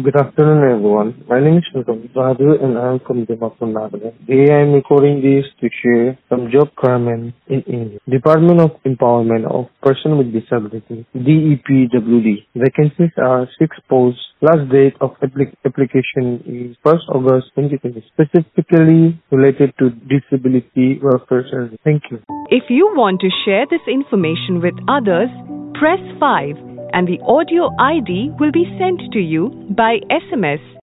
Good afternoon, everyone. My name is Nukam Bahadur and I am from Dimapur, Nagaland. Today I am recording this to share some job requirement in India. Department of Empowerment of Person with Disability, DEPWD. Vacancies are 6 posts. Last date of application is 1st August 2020, specifically related to disability welfare service. Thank you. If you want to share this information with others, press 5 and the audio ID will be sent to you by SMS.